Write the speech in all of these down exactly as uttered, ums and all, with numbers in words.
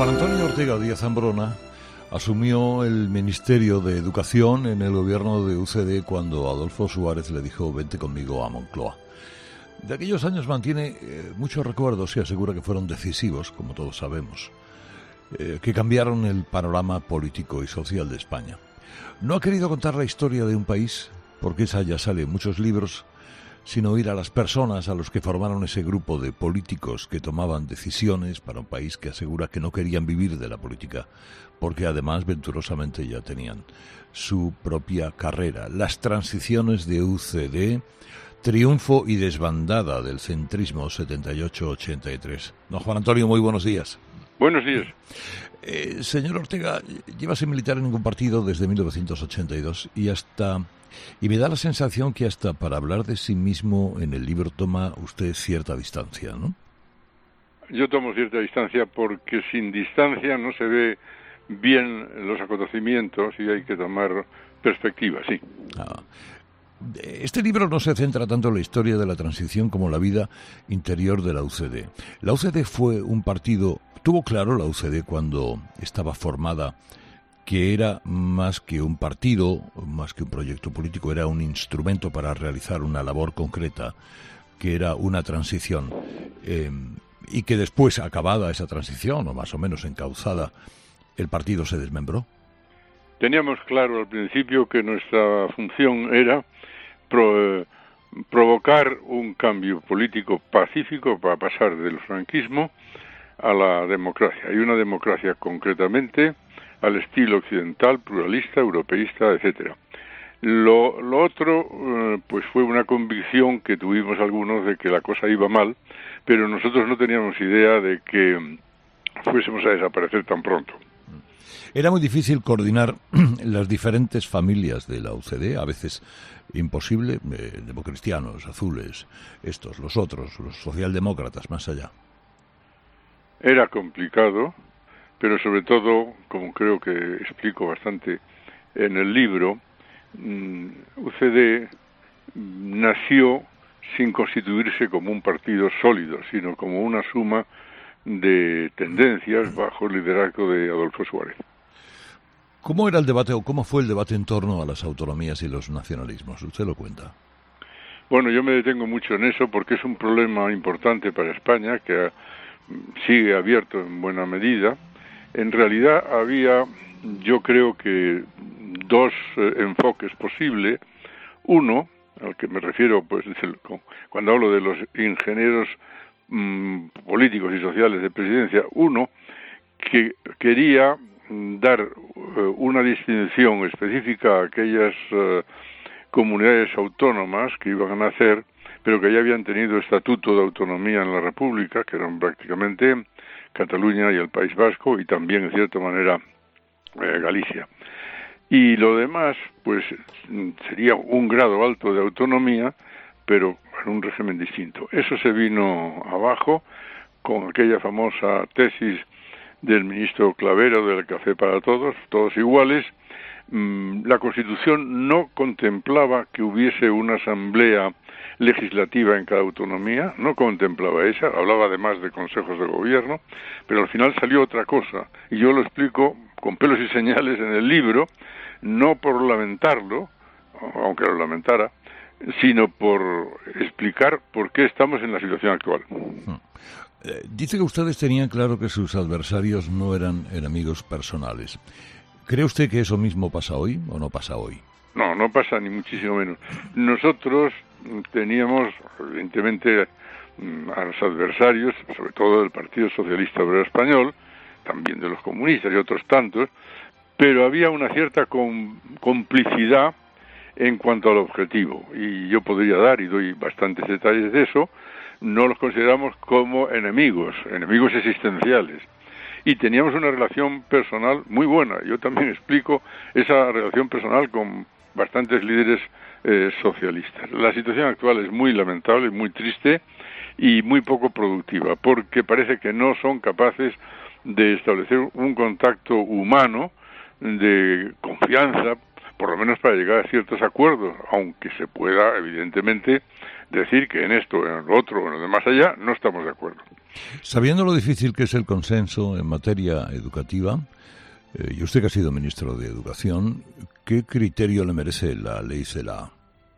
Juan Antonio Ortega Díaz Ambrona asumió el Ministerio de Educación en el gobierno de U C D cuando Adolfo Suárez le dijo vente conmigo a Moncloa. De aquellos años mantiene eh, muchos recuerdos y asegura que fueron decisivos, como todos sabemos, eh, que cambiaron el panorama político y social de España. No ha querido contar la historia de un país, porque esa ya sale en muchos libros, sino ir a las personas, a los que formaron ese grupo de políticos que tomaban decisiones para un país que asegura que no querían vivir de la política, porque además venturosamente ya tenían su propia carrera. Las transiciones de U C D, triunfo y desbandada del centrismo setenta y ocho ochenta y tres. Don Juan Antonio, muy buenos días. Buenos días. Eh, señor Ortega, lleva sin militar en ningún partido desde mil novecientos ochenta y dos y hasta... Y me da la sensación que hasta para hablar de sí mismo en el libro toma usted cierta distancia, ¿no? Yo tomo cierta distancia porque sin distancia no se ve bien los acontecimientos y hay que tomar perspectiva, sí. Ah. Este libro no se centra tanto en la historia de la transición como en la vida interior de la U C D. La U C D fue un partido, tuvo claro la U C D cuando estaba formada, que era más que un partido, más que un proyecto político, era un instrumento para realizar una labor concreta, que era una transición, eh, y que después, acabada esa transición, o más o menos encauzada, el partido se desmembró. Teníamos claro al principio que nuestra función era pro, eh, provocar un cambio político pacífico para pasar del franquismo a la democracia, y una democracia concretamente al estilo occidental, pluralista, europeísta, etcétera. Lo, lo otro, eh, pues fue una convicción que tuvimos algunos de que la cosa iba mal, pero nosotros no teníamos idea de que fuésemos a desaparecer tan pronto. Era muy difícil coordinar las diferentes familias de la U C D, a veces imposible, eh, democristianos, azules, estos, los otros, los socialdemócratas, más allá. Era complicado, pero sobre todo, como creo que explico bastante en el libro, U C D nació sin constituirse como un partido sólido, sino como una suma de tendencias bajo el liderazgo de Adolfo Suárez. ¿Cómo era el debate o cómo fue el debate en torno a las autonomías y los nacionalismos? Usted lo cuenta. Bueno, yo me detengo mucho en eso porque es un problema importante para España que sigue abierto en buena medida. En realidad había, yo creo que dos eh, enfoques posibles. Uno, al que me refiero, pues cuando hablo de los ingenieros mmm, políticos y sociales de presidencia, uno que quería dar eh, una distinción específica a aquellas eh, comunidades autónomas que iban a nacer, pero que ya habían tenido estatuto de autonomía en la República, que eran prácticamente Cataluña y el País Vasco, y también, en cierta manera, eh, Galicia. Y lo demás, pues, sería un grado alto de autonomía, pero en un régimen distinto. Eso se vino abajo con aquella famosa tesis del ministro Clavero del Café para Todos, todos iguales. La Constitución no contemplaba que hubiese una asamblea legislativa en cada autonomía, no contemplaba esa, hablaba además de consejos de gobierno, pero al final salió otra cosa, y yo lo explico con pelos y señales en el libro, no por lamentarlo, aunque lo lamentara, sino por explicar por qué estamos en la situación actual. Eh, dice que ustedes tenían claro que sus adversarios no eran enemigos personales. ¿Cree usted que eso mismo pasa hoy o no pasa hoy? No, no pasa ni muchísimo menos. Nosotros teníamos, evidentemente, a los adversarios, sobre todo del Partido Socialista Obrero Español, también de los comunistas y otros tantos, pero había una cierta com- complicidad en cuanto al objetivo. Y yo podría dar, y doy bastantes detalles de eso, no los consideramos como enemigos, enemigos existenciales. Y teníamos una relación personal muy buena. Yo también explico esa relación personal con bastantes líderes eh, socialistas. La situación actual es muy lamentable, muy triste y muy poco productiva, porque parece que no son capaces de establecer un contacto humano, de confianza, por lo menos para llegar a ciertos acuerdos, aunque se pueda, evidentemente, decir que en esto, en lo otro, en lo de más allá, no estamos de acuerdo. Sabiendo lo difícil que es el consenso en materia educativa, eh, y usted que ha sido ministro de Educación, ¿qué criterio le merece la ley Celaá?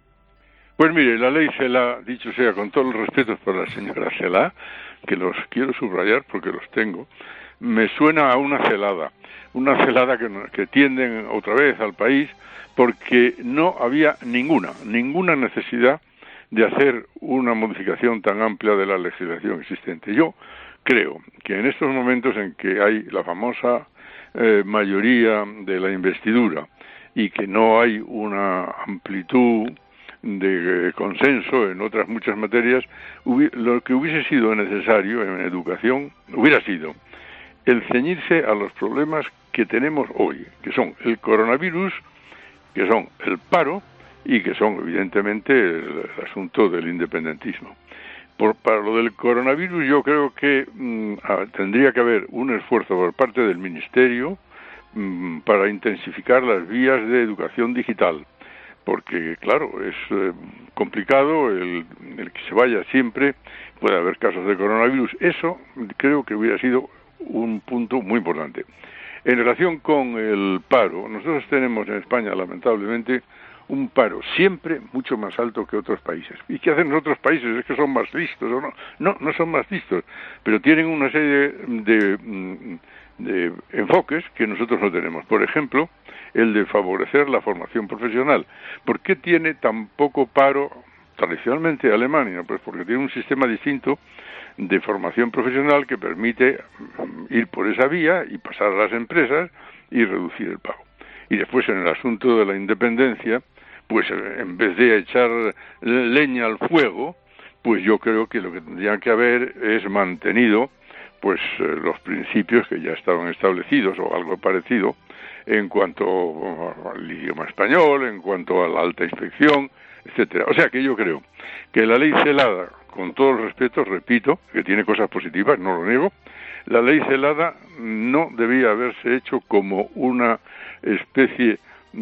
Pues mire, la ley Celaá, dicho sea con todos los respetos para la señora Celaá, que los quiero subrayar porque los tengo, me suena a una celada, una celada que, que tienden otra vez al país porque no había ninguna, ninguna necesidad de hacer una modificación tan amplia de la legislación existente. Yo creo que en estos momentos en que hay la famosa eh, mayoría de la investidura y que no hay una amplitud de eh, consenso en otras muchas materias, hubi- lo que hubiese sido necesario en educación hubiera sido el ceñirse a los problemas que tenemos hoy, que son el coronavirus, que son el paro y que son, evidentemente, el, el asunto del independentismo. Por, para lo del coronavirus, yo creo que mmm, ah, tendría que haber un esfuerzo por parte del Ministerio mmm, para intensificar las vías de educación digital, porque, claro, es eh, complicado el, el que se vaya siempre, puede haber casos de coronavirus. Eso creo que hubiera sido un punto muy importante. En relación con el paro, nosotros tenemos en España, lamentablemente, un paro siempre mucho más alto que otros países. ¿Y qué hacen los otros países? ¿Es que son más listos o no? No, no son más listos, pero tienen una serie de, de, de enfoques que nosotros no tenemos. Por ejemplo, el de favorecer la formación profesional. ¿Por qué tiene tan poco paro tradicionalmente Alemania? Pues porque tiene un sistema distinto de formación profesional que permite ir por esa vía y pasar a las empresas y reducir el pago. Y después, en el asunto de la independencia, pues en vez de echar leña al fuego, pues yo creo que lo que tendría que haber es mantenido pues los principios que ya estaban establecidos o algo parecido en cuanto al idioma español, en cuanto a la alta inspección, etcétera. O sea que yo creo que la ley Celada, con todo el respeto, repito, que tiene cosas positivas, no lo niego, la ley Celada no debía haberse hecho como una especie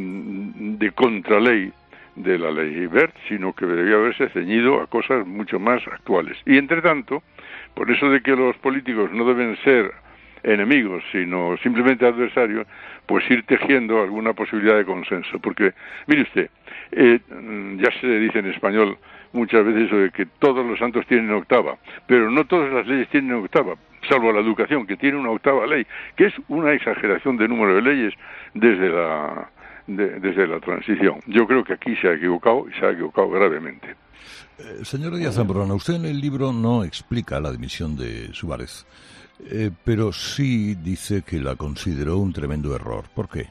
de contraley de la ley Wert, sino que debía haberse ceñido a cosas mucho más actuales. Y entre tanto, por eso de que los políticos no deben ser enemigos, sino simplemente adversarios, pues ir tejiendo alguna posibilidad de consenso. Porque, mire usted, eh, ya se dice en español muchas veces eso de que todos los santos tienen octava, pero no todas las leyes tienen octava, salvo la educación, que tiene una octava ley, que es una exageración de número de leyes desde la de, desde la transición. Yo creo que aquí se ha equivocado, y se ha equivocado gravemente. Eh, señor Díaz Zambrona, usted en el libro no explica la dimisión de Suárez, eh, pero sí dice que la consideró un tremendo error. ¿Por qué?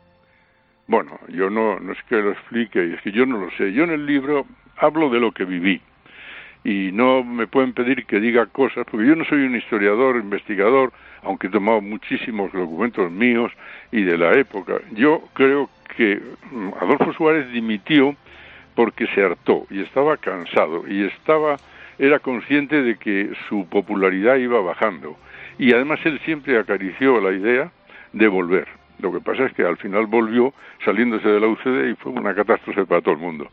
Bueno, yo no, no es que lo explique, es que yo no lo sé. Yo en el libro hablo de lo que viví y no me pueden pedir que diga cosas, porque yo no soy un historiador, investigador, aunque he tomado muchísimos documentos míos y de la época. Yo creo que Adolfo Suárez dimitió porque se hartó y estaba cansado y estaba era consciente de que su popularidad iba bajando y además él siempre acarició la idea de volver. Lo que pasa es que al final volvió saliéndose de la U C D y fue una catástrofe para todo el mundo.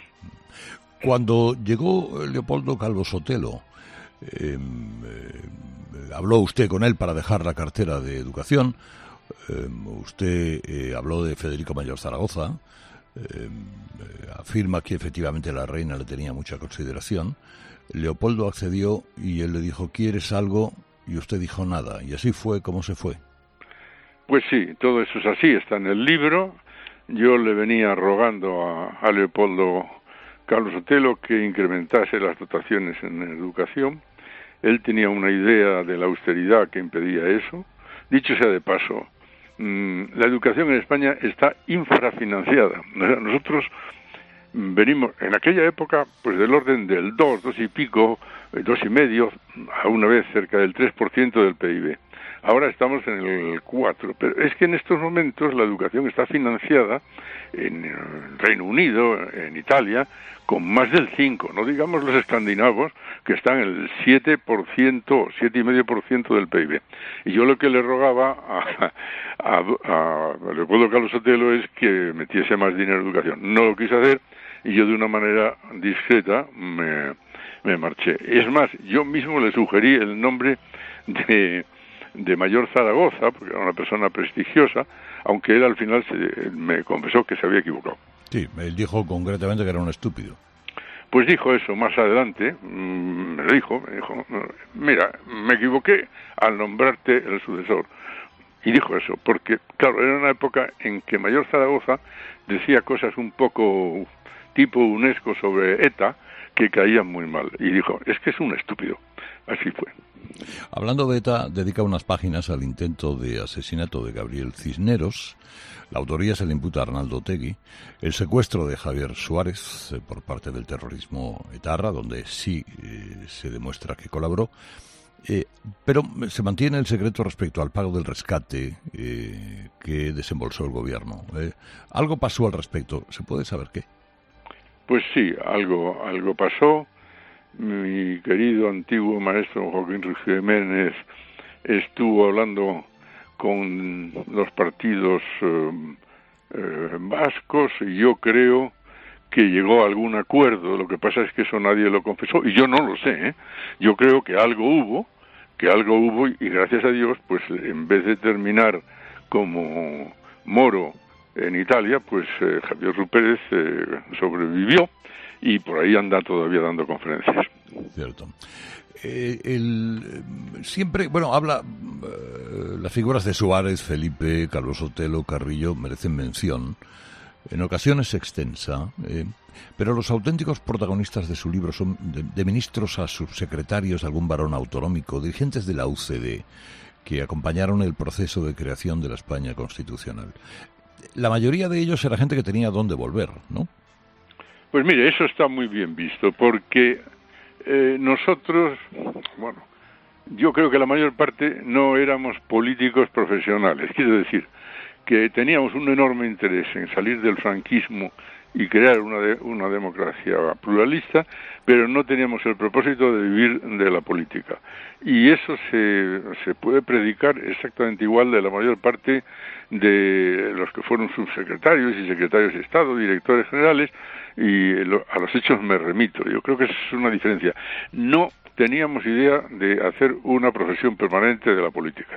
Cuando llegó Leopoldo Calvo Sotelo, eh, eh, habló usted con él para dejar la cartera de Educación, eh, usted eh, habló de Federico Mayor Zaragoza, eh, afirma que efectivamente la reina le tenía mucha consideración. Leopoldo accedió y él le dijo, ¿quieres algo? Y usted dijo nada, y así fue como se fue. Pues sí, todo eso es así, está en el libro. Yo le venía rogando a, a Leopoldo Calvo Sotelo que incrementase las dotaciones en educación. Él tenía una idea de la austeridad que impedía eso. Dicho sea de paso, mmm, la educación en España está infrafinanciada. Nosotros venimos, en aquella época, pues del orden del dos, dos y pico, dos y medio, a una vez cerca del tres por ciento del P I B. ahora estamos en el cuatro, pero es que en estos momentos la educación está financiada en el Reino Unido, en Italia, con más del cinco, no digamos los escandinavos, que están en el siete por ciento, siete coma cinco por ciento del P I B. Y yo lo que le rogaba a, a, a, a Leopoldo Calvo Sotelo es que metiese más dinero en educación. No lo quise hacer y yo de una manera discreta me, me marché. Es más, yo mismo le sugerí el nombre de, de Mayor Zaragoza, porque era una persona prestigiosa, aunque él al final se, me confesó que se había equivocado. Sí, él dijo concretamente que era un estúpido. Pues dijo eso más adelante, mmm, me lo dijo, me dijo, mira, me equivoqué al nombrarte el sucesor. Y dijo eso, porque, claro, era una época en que Mayor Zaragoza decía cosas un poco tipo UNESCO sobre ETA que caían muy mal. Y dijo, es que es un estúpido. Así fue. Hablando de ETA, dedica unas páginas al intento de asesinato de Gabriel Cisneros. La autoría se le imputa a Arnaldo Otegi. El secuestro de Javier Suárez eh, por parte del terrorismo etarra, donde sí eh, se demuestra que colaboró. Eh, pero se mantiene el secreto respecto al pago del rescate eh, que desembolsó el gobierno. Eh, algo pasó al respecto. ¿Se puede saber qué? Pues sí, algo, algo pasó. Mi querido antiguo maestro Joaquín Ruggiero Jiménez estuvo hablando con los partidos eh, eh, vascos y yo creo que llegó a algún acuerdo. Lo que pasa es que eso nadie lo confesó y yo no lo sé, ¿eh? Yo creo que algo hubo, que algo hubo y gracias a Dios, pues en vez de terminar como Moro en Italia, pues eh, Javier Rupérez eh, sobrevivió y por ahí anda todavía dando conferencias. Cierto. Eh, el, siempre, bueno, habla, eh, las figuras de Suárez, Felipe, Calvo Sotelo, Carrillo merecen mención. En ocasiones se extensa, eh, pero los auténticos protagonistas de su libro son de, de ministros a subsecretarios de algún varón autonómico, dirigentes de la U C D, que acompañaron el proceso de creación de la España constitucional. La mayoría de ellos era gente que tenía dónde volver, ¿no? Pues mire, eso está muy bien visto, porque eh, nosotros, bueno, yo creo que la mayor parte no éramos políticos profesionales, quiero decir, que teníamos un enorme interés en salir del franquismo y crear una, de, una democracia pluralista, pero no teníamos el propósito de vivir de la política. Y eso se, se puede predicar exactamente igual de la mayor parte de los que fueron subsecretarios y secretarios de Estado, directores generales, y lo, a los hechos me remito. Yo creo que esa es una diferencia. No teníamos idea de hacer una profesión permanente de la política.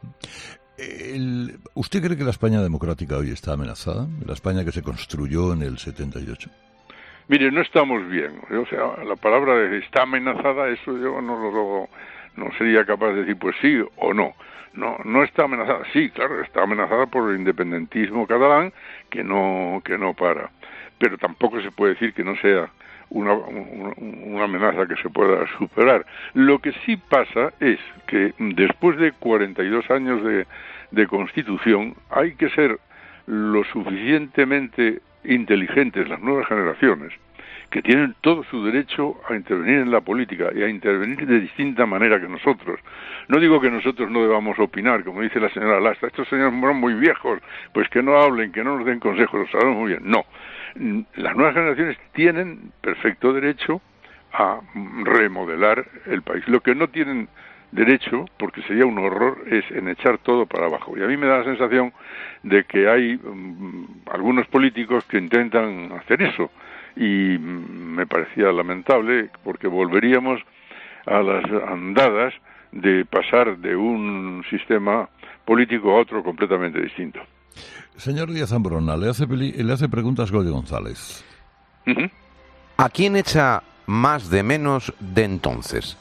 El, ¿Usted cree que la España democrática hoy está amenazada? ¿La España que se construyó en el setenta y ocho? Mire, no estamos bien. O sea, la palabra de está amenazada, eso yo no lo no sería capaz de decir pues sí o no. No, no está amenazada. Sí, claro, está amenazada por el independentismo catalán que no que no para. Pero tampoco se puede decir que no sea una, una, una amenaza que se pueda superar. Lo que sí pasa es que después de cuarenta y dos años de, de Constitución hay que ser lo suficientemente inteligentes las nuevas generaciones, que tienen todo su derecho a intervenir en la política y a intervenir de distinta manera que nosotros. No digo que nosotros no debamos opinar, como dice la señora Lastra, estos señores son muy viejos, pues que no hablen, que no nos den consejos, lo sabemos muy bien. No, las nuevas generaciones tienen perfecto derecho a remodelar el país. Lo que no tienen derecho, porque sería un horror, es en echar todo para abajo. Y a mí me da la sensación de que hay um, algunos políticos que intentan hacer eso. Y me parecía lamentable porque volveríamos a las andadas de pasar de un sistema político a otro completamente distinto. Señor Díaz Ambrona, le hace, peli- le hace preguntas Goyo González. Uh-huh. ¿A quién echa más de menos de entonces?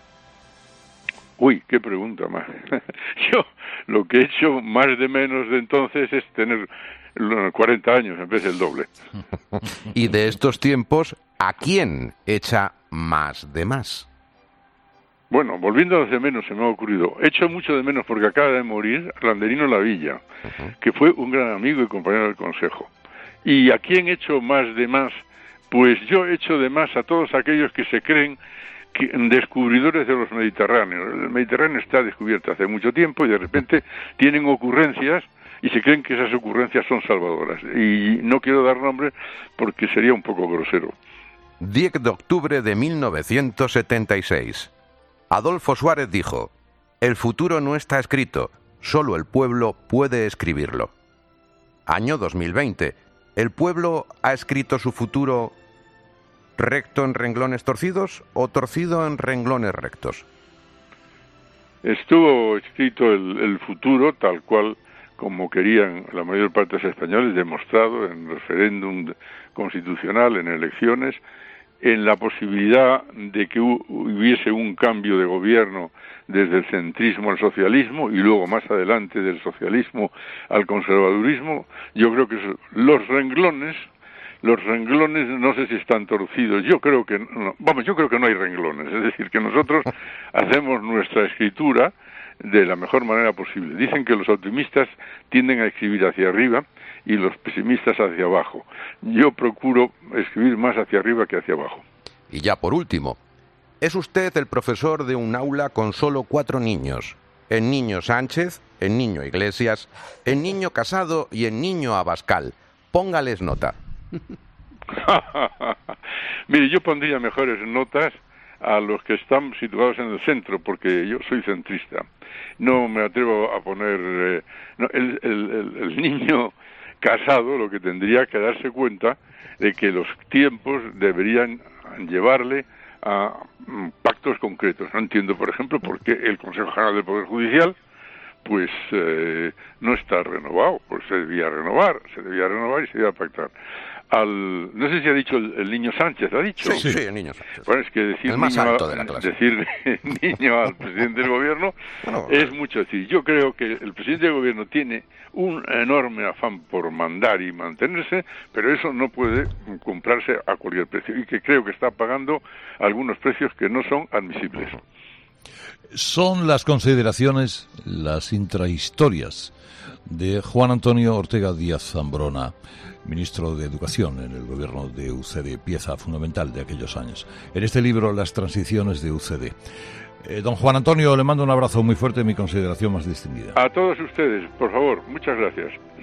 Uy, qué pregunta más. Yo lo que he hecho más de menos de entonces es tener cuarenta años en vez del doble. Y de estos tiempos, ¿a quién echa más de más? Bueno, volviendo a los de menos, se me ha ocurrido. Echo mucho de menos porque acaba de morir Landerino Lavilla, uh-huh. que fue un gran amigo y compañero del Consejo. ¿Y a quién echo más de más? Pues yo echo de más a todos aquellos que se creen descubridores de los Mediterráneos. El Mediterráneo está descubierto hace mucho tiempo y de repente tienen ocurrencias y se creen que esas ocurrencias son salvadoras. Y no quiero dar nombres porque sería un poco grosero. diez de octubre de mil novecientos setenta y seis. Adolfo Suárez dijo: el futuro no está escrito, solo el pueblo puede escribirlo. Año dos mil veinte. ¿El pueblo ha escrito su futuro recto en renglones torcidos o torcido en renglones rectos? Estuvo escrito el, el futuro tal cual como querían la mayor parte de los españoles, demostrado en referéndum constitucional, en elecciones, en la posibilidad de que hubiese un cambio de gobierno desde el centrismo al socialismo y luego más adelante del socialismo al conservadurismo. Yo creo que los renglones, los renglones no sé si están torcidos. Yo creo que no, vamos, yo creo que no hay renglones. Es decir, que nosotros hacemos nuestra escritura de la mejor manera posible. Dicen que los optimistas tienden a escribir hacia arriba y los pesimistas hacia abajo. Yo procuro escribir más hacia arriba que hacia abajo. Y ya por último, es usted el profesor de un aula con solo cuatro niños: el niño Sánchez, el niño Iglesias, el niño Casado y el niño Abascal. Póngales nota. Mire, yo pondría mejores notas a los que están situados en el centro, porque yo soy centrista. No me atrevo a poner... Eh, no, el, el, el, el niño Casado lo que tendría que darse cuenta de que los tiempos deberían llevarle a mm, pactos concretos. No entiendo, por ejemplo, por qué el Consejo General del Poder Judicial pues eh, no está renovado. Pues se debía renovar, se debía renovar y se debía pactar. Al, no sé si ha dicho el, el niño Sánchez, ¿ha dicho? Sí, sí, el niño Sánchez. Bueno, es que decir el más niño alto a, de la clase. Decir niño al presidente del gobierno bueno, es mucho decir. Yo creo que el presidente del gobierno tiene un enorme afán por mandar y mantenerse, pero eso no puede comprarse a cualquier precio y que creo que está pagando algunos precios que no son admisibles. Son las consideraciones, las intrahistorias de Juan Antonio Ortega Díaz Zambrona, ministro de Educación en el gobierno de U C D, pieza fundamental de aquellos años. En este libro, Las transiciones de U C D. Eh, don Juan Antonio, le mando un abrazo muy fuerte y mi consideración más distinguida. A todos ustedes, por favor, muchas gracias.